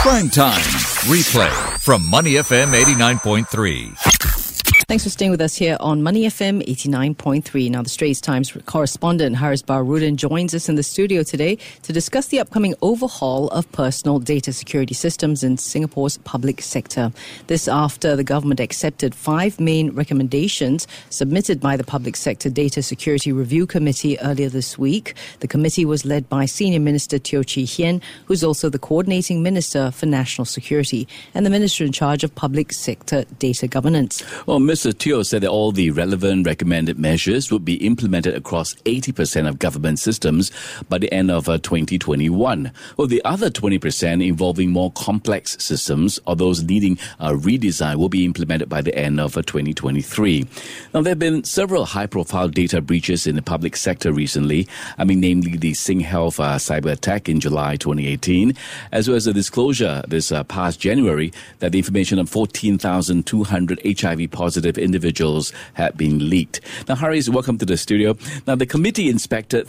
Prime Time. Replay from Money FM 89.3. Thanks for staying with us here on Money FM 89.3. Now, the Straits Times correspondent Haris Baharudin joins us in the studio today to discuss the upcoming overhaul of personal data security systems in Singapore's public sector. This after the government accepted 5 main recommendations submitted by the Public Sector Data Security Review Committee earlier this week. The committee was led by Senior Minister Teo Chee Hean, who's also the Coordinating Minister for National Security and the Minister in charge of Public Sector Data Governance. Well, Mr. Teo said that all the relevant recommended measures would be implemented across 80% of government systems by the end of 2021. Well, the other 20% involving more complex systems or those needing redesign will be implemented by the end of 2023. Now, there have been several high-profile data breaches in the public sector recently. Namely the SingHealth cyber attack in July 2018, as well as the disclosure this past January that the information of 14,200 HIV-positive individuals had been leaked. Now, Haris, welcome to the studio. Now, the committee inspected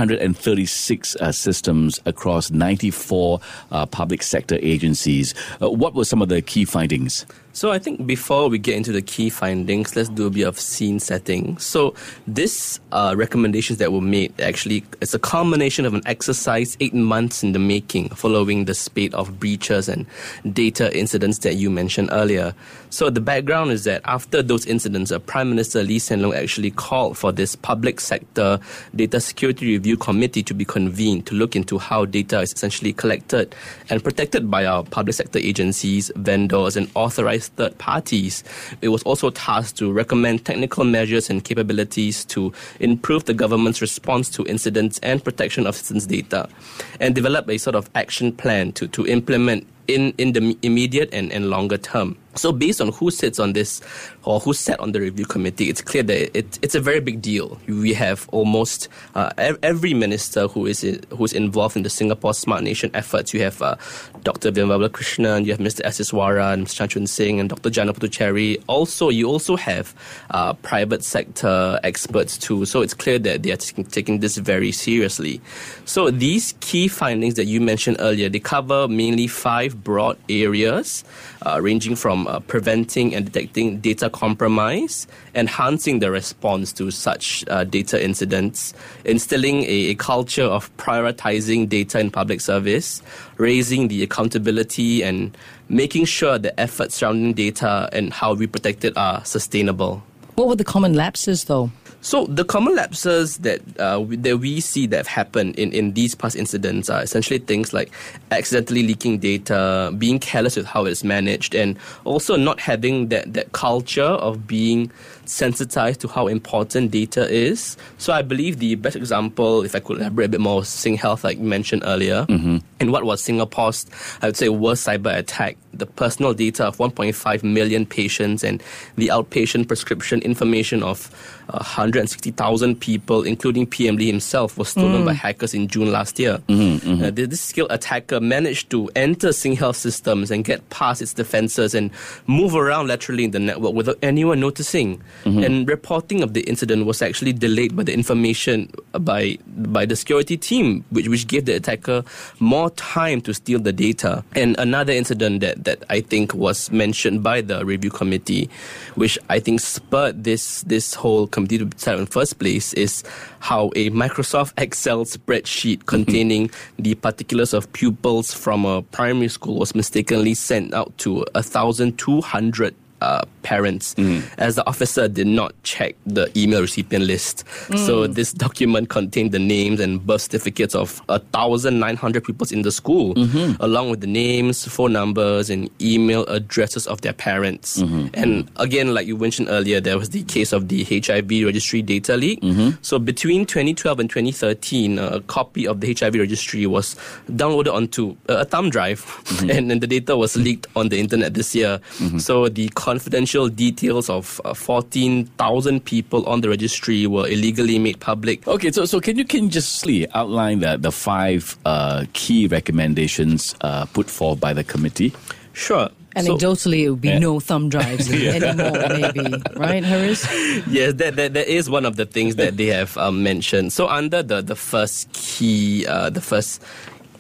336 systems across 94 public sector agencies. What were some of the key findings? So I think before we get into the key findings, let's do a bit of scene setting. So this recommendations that were made, actually, it's a culmination of an exercise 8 months in the making following the spate of breaches and data incidents that you mentioned earlier. So the background is that after those incidents, Prime Minister Lee Hsien Loong actually called for this Public Sector Data Security Review Committee to be convened to look into how data is essentially collected and protected by our public sector agencies, vendors, and authorized third parties. It was also tasked to recommend technical measures and capabilities to improve the government's response to incidents and protection of citizens' data, and develop a sort of action plan to implement in the immediate and longer term. So based on who sits on this or who sat on the review committee, it's clear that it's a very big deal. We have almost every minister who is involved in the Singapore Smart Nation efforts. You have Dr. Vimal Krishnan, you have Mr. S. Iswaran, Mr. Chan Chun Sing, and Dr. Jana Puducherry. You also have private sector experts too. So it's clear that they are taking this very seriously. So these key findings that you mentioned earlier, they cover mainly 5 broad areas, ranging from preventing and detecting data compromise, enhancing the response to such data incidents, instilling a culture of prioritizing data in public service, raising the accountability, and making sure the efforts surrounding data and how we protect it are sustainable. What were the common lapses, though? So the common lapses that we see that have happened in these past incidents are essentially things like accidentally leaking data, being careless with how it's managed, and also not having that culture of being sensitized to how important data is. So I believe the best example, if I could elaborate a bit more, was SingHealth, like you mentioned earlier. Mm-hmm. And what was Singapore's, I would say, worst cyber attack? The personal data of 1.5 million patients and the outpatient prescription information of 160,000 people, including PM Lee himself, was stolen by hackers in June last year. Mm-hmm, mm-hmm. This skilled attacker managed to enter SingHealth systems and get past its defenses and move around laterally in the network without anyone noticing. Mm-hmm. And reporting of the incident was actually delayed by the information by the security team, which gave the attacker more time to steal the data. And another incident that I think was mentioned by the review committee, which I think spurred this whole committee to set in the first place, is how a Microsoft Excel spreadsheet containing the particulars of pupils from a primary school was mistakenly sent out to 1,200 parents, as the officer did not check the email recipient list. So this document contained the names and birth certificates of 1,900 pupils in the school, along with the names, phone numbers, and email addresses of their parents. And again, like you mentioned earlier, there was the case of the HIV registry data leak. So between 2012 and 2013, a copy of the HIV registry was downloaded onto a thumb drive, and the data was leaked on the internet this year. So the confidential details of 14,000 people on the registry were illegally made public. Okay, so can you just outline the 5 key recommendations put forth by the committee? Sure. Anecdotally, it would be no thumb drives anymore, maybe. Right, Haris? Yes, that is one of the things that they have mentioned. So under the first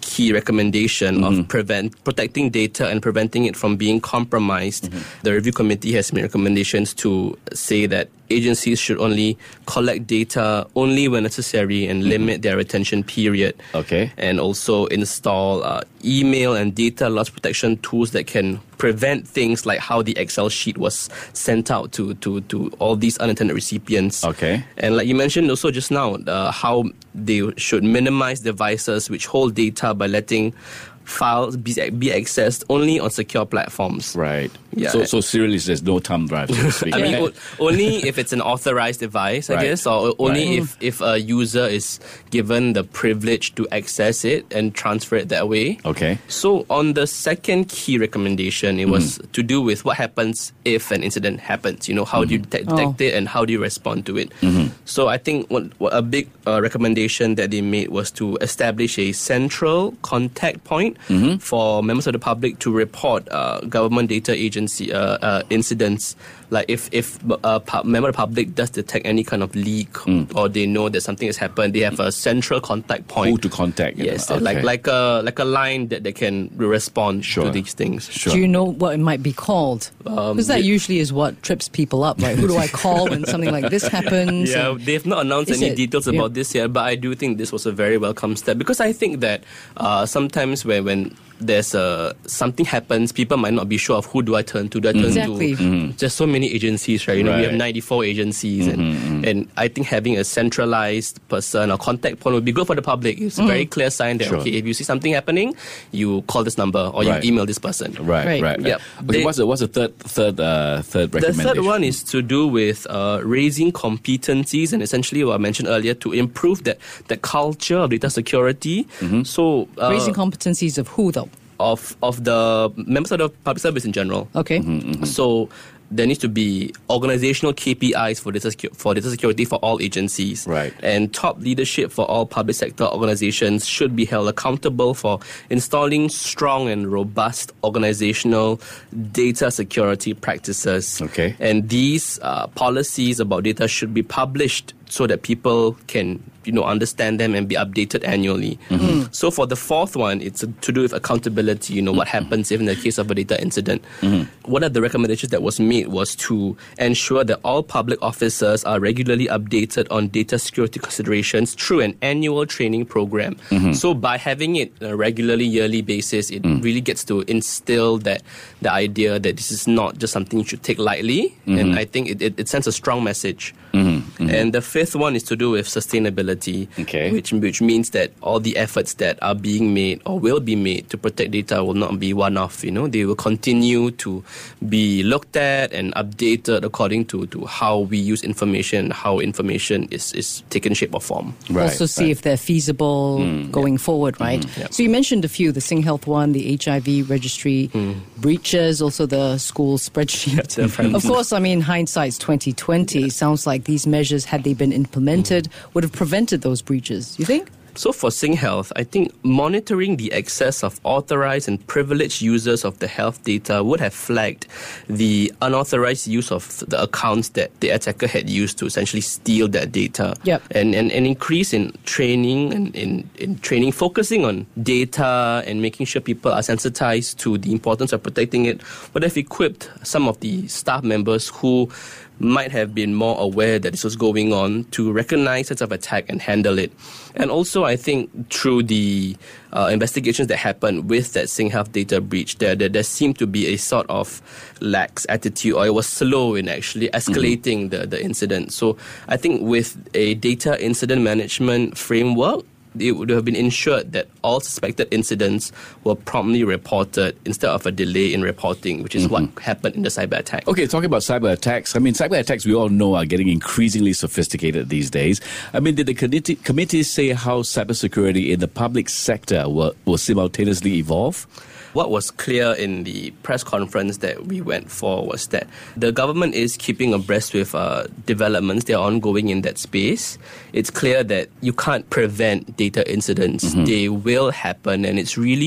key recommendation of protecting data and preventing it from being compromised, the review committee has made recommendations to say that agencies should only collect data only when necessary and limit their retention period. Okay. And also install email and data loss protection tools that can prevent things like how the Excel sheet was sent out to all these unintended recipients. Okay. And like you mentioned also just now, how they should minimize devices which hold data by letting files be accessed only on secure platforms. Right. Yeah. So seriously, there's no thumb drive, so to speak. I mean, only if it's an authorized device, I Right. guess, or only Right. if a user is given the privilege to access it and transfer it that way. Okay. So on the second key recommendation, it was to do with what happens if an incident happens. You know, how do you detect it and how do you respond to it? So I think what a big recommendation that they made was to establish a central contact point for members of the public to report government data agency incidents. Like if a member of the public does detect any kind of leak or they know that something has happened, they have a central contact point. Who to contact? Yes, Okay. like a line that they can respond Sure. to these things. Sure. Do you know what it might be called? Because that usually is what trips people up, right? Who do I call when something like this happens? Yeah, And- they've not announced Is any it? details about this yet, but I do think this was a very welcome step because I think that sometimes when there's something happens, people might not be sure of who do I turn to. Do I turn Exactly. to just so many agencies, right? You know, we have Right. 94 agencies, and I think having a centralized person or contact point would be good for the public. It's a very clear sign that Sure. okay, if you see something happening, you call this number or Right. you email this person. Right. Right. Yep. Okay, They- what's the third The recommendation? third one is to do with raising competencies and essentially what I mentioned earlier to improve that culture of data security. So Raising competencies of who, though? of the members of the public service in general. Okay. So there needs to be organizational KPIs for data security for all agencies. Right. And top leadership for all public sector organizations should be held accountable for installing strong and robust organizational data security practices. Okay. And these policies about data should be published so that people can understand them and be updated annually. So for the fourth one, it's to do with accountability. What happens if in the case of a data incident. One of the recommendations that was made was to ensure that all public officers are regularly updated on data security considerations through an annual training program. So by having it on a regularly yearly basis, it really gets to instill the idea that this is not just something you should take lightly. And I think it sends a strong message. And the fifth one is to do with sustainability, Okay. which means that all the efforts that are being made or will be made to protect data will not be one-off. They will continue to be looked at and updated according to how we use information, how information is taken shape or form. Right, Also see if they're feasible going forward, right? So you mentioned a few, the Sing Health one, the HIV registry breaches, also the school spreadsheet. Of course, I mean, hindsight's 2020. Sounds like these measures, had they been implemented, would have prevented those breaches, you think? So for Sing Health, I think monitoring the access of authorized and privileged users of the health data would have flagged the unauthorized use of the accounts that the attacker had used to essentially steal that data. Yep. And an increase in training and in training focusing on data and making sure people are sensitized to the importance of protecting it would have equipped some of the staff members who might have been more aware that this was going on to recognize such of attack and handle it. And also, I think through the investigations that happened with that Sing Health data breach, there seemed to be a sort of lax attitude, or it was slow in actually escalating the incident. So I think with a data incident management framework, it would have been ensured that all suspected incidents were promptly reported instead of a delay in reporting, which is what happened in the cyber attack. Okay, talking about cyber attacks. I mean, cyber attacks, we all know, are getting increasingly sophisticated these days. I mean, did the committee say how cybersecurity in the public sector will simultaneously evolve? What was clear in the press conference that we went for was that the government is keeping abreast with developments that are ongoing in that space. It's clear that you can't prevent data incidents. They will happen, and it's really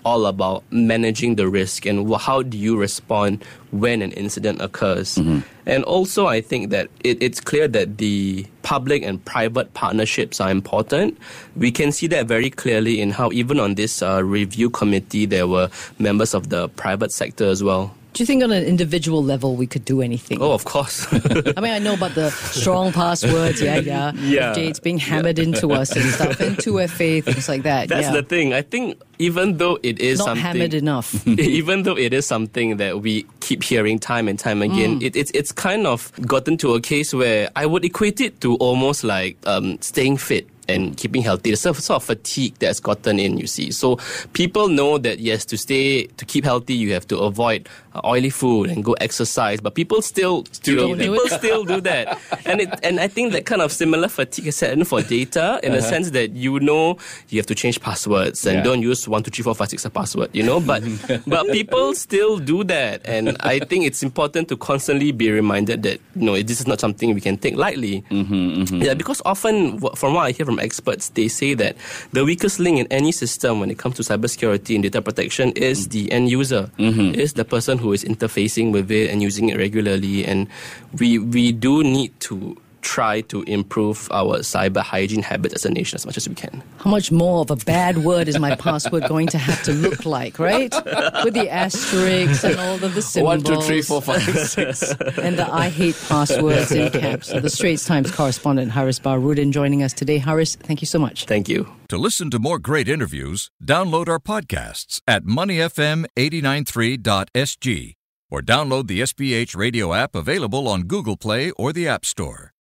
all about managing the risk and how do you respond when an incident occurs. And also, I think that it's clear that the public and private partnerships are important. We can see that very clearly in how even on this review committee, there were members of the private sector as well. Do you think on an individual level we could do anything? Oh, of course. I mean, I know about the strong passwords, Jade's being hammered into us and stuff, and 2FA, things like that. That's the thing. I think even though it is not something... hammered enough. Even though it is something that we keep hearing time and time again, it's kind of gotten to a case where I would equate it to almost like staying fit and keeping healthy. There's sort of fatigue that's gotten in, you see. So people know that, yes, to keep healthy, you have to avoid oily food and go exercise. But people still do that. And I think that kind of similar fatigue is set in for data in a sense that you have to change passwords and don't use 1, 2, 3, 4, 5, 6 as a password, But people still do that. And I think it's important to constantly be reminded that, this is not something we can take lightly. Yeah, because often, from what I hear from experts, they say that the weakest link in any system when it comes to cybersecurity and data protection is the end user, is the person who is interfacing with it and using it regularly. And we do need to try to improve our cyber hygiene habits as a nation as much as we can. How much more of a bad word is my password going to have to look like, right? With the asterisks and all of the symbols. 1, 2, 3, 4, 5, 6. And the I hate passwords in caps. So the Straits Times correspondent Haris Baharudin joining us today. Haris, thank you so much. Thank you. To listen to more great interviews, download our podcasts at moneyfm893.sg or download the SPH radio app available on Google Play or the App Store.